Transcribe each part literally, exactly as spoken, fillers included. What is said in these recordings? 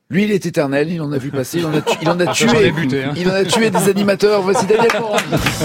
Lui, il est éternel, il en a vu passer, il en a, tu- il en a tué, ai buté, hein. il en a tué des animateurs. Voici Daniel Morand.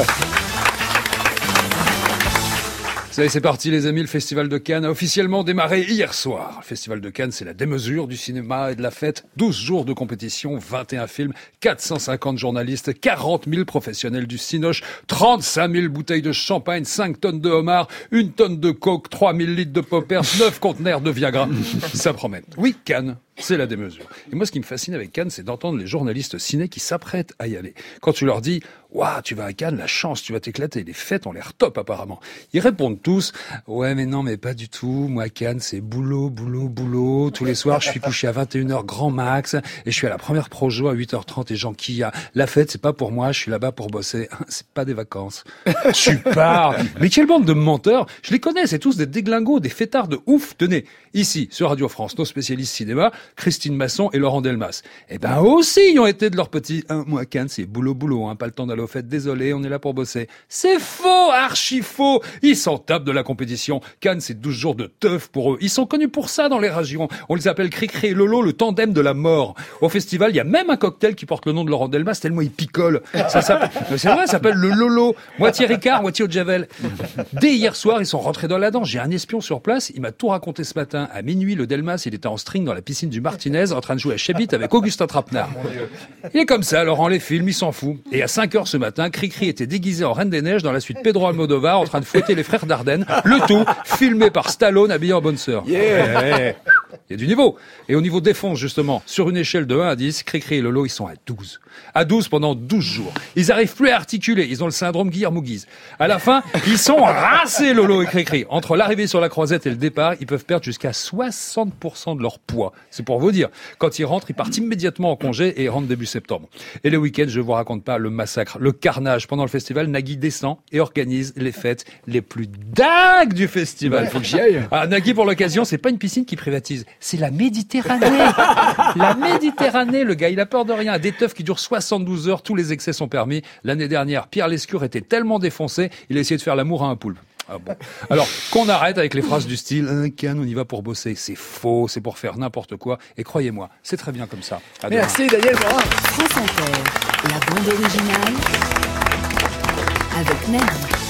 Ça y est, c'est parti les amis, le Festival de Cannes a officiellement démarré hier soir. Le Festival de Cannes, c'est la démesure du cinéma et de la fête. douze jours de compétition, vingt et un films, quatre cent cinquante journalistes, quarante mille professionnels du cinoche, trente-cinq mille bouteilles de champagne, cinq tonnes de homard, une tonne de coke, trois mille litres de poppers, neuf conteneurs de Viagra. Ça promet. Oui, Cannes, c'est la démesure. Et moi, ce qui me fascine avec Cannes, c'est d'entendre les journalistes ciné qui s'apprêtent à y aller. Quand tu leur dis « Waouh, tu vas à Cannes, la chance, tu vas t'éclater, les fêtes ont l'air top apparemment », ils répondent tous « Ouais, mais non, mais pas du tout. Moi, Cannes, c'est boulot, boulot, boulot. Tous les soirs, je suis couché à vingt et une heures grand max et je suis à la première projo à huit heures trente et j'enquille. La fête, c'est pas pour moi, je suis là-bas pour bosser. C'est pas des vacances. » Tu parles. Mais quelle bande de menteurs. Je les connais, c'est tous des déglingos, des fêtards de ouf. Tenez, ici, sur Radio France, nos spécialistes cinéma, Christine Masson et Laurent Delmas. Eh ben aussi, ils ont été de leur petit hein, « Moi, Cannes, c'est boulot, boulot, hein, pas le temps d'aller aux fêtes, désolé, on est là pour bosser. » C'est faux, archi faux. Ils s'en tapent de la compétition. Cannes, c'est douze jours de teuf pour eux. Ils sont connus pour ça dans les régions. On les appelle Cricri et Lolo, le tandem de la mort. Au festival, il y a même un cocktail qui porte le nom de Laurent Delmas, tellement il picole. Ça s'appelle, c'est vrai, ça s'appelle le Lolo. Moitié Ricard, moitié eau de Javel. Dès hier soir, ils sont rentrés dans la danse. J'ai un espion sur place, il m'a tout raconté ce matin. À minuit, le Delmas, il était en string dans la piscine du Martinez, en train de jouer à Chabit avec Augustin Trapenard. Il est comme ça, Laurent les filme, il s'en fout. Et à cinq heures ce matin, Cricri était déguisé en Reine des Neiges dans la suite Pedro Almodovar, en train de fouetter les frères Dardenne. Le tout, filmé par Stallone, habillé en bonne sœur. Yeah. Ouais. Il y a du niveau. Et au niveau défonce, justement, sur une échelle de un à dix, Cricri et Lolo, ils sont à douze. À douze pendant douze jours. Ils arrivent plus à articuler. Ils ont le syndrome Guillermo Guise. À la fin, ils sont rincés, Lolo et Cricri. Entre l'arrivée sur la croisette et le départ, ils peuvent perdre jusqu'à soixante pour cent de leur poids. C'est pour vous dire. Quand ils rentrent, ils partent immédiatement en congé et ils rentrent début septembre. Et le week-end, je vous raconte pas le massacre, le carnage. Pendant le festival, Nagui descend et organise les fêtes les plus dingues du festival. Il faut que j'y aille. Ah, Nagui, pour l'occasion, c'est pas une piscine qui privatise. C'est la Méditerranée. La Méditerranée, le gars, il a peur de rien. Des teufs qui durent soixante-douze heures, tous les excès sont permis. L'année dernière, Pierre Lescure était tellement défoncé, il a essayé de faire l'amour à un poulpe. Ah bon. Alors, qu'on arrête avec les phrases du style hein, « Cannes, on y va pour bosser ». C'est faux, c'est pour faire n'importe quoi. Et croyez-moi, c'est très bien comme ça. À demain. Merci Daniel Morand. France Inter, la bande originale avec Nagui.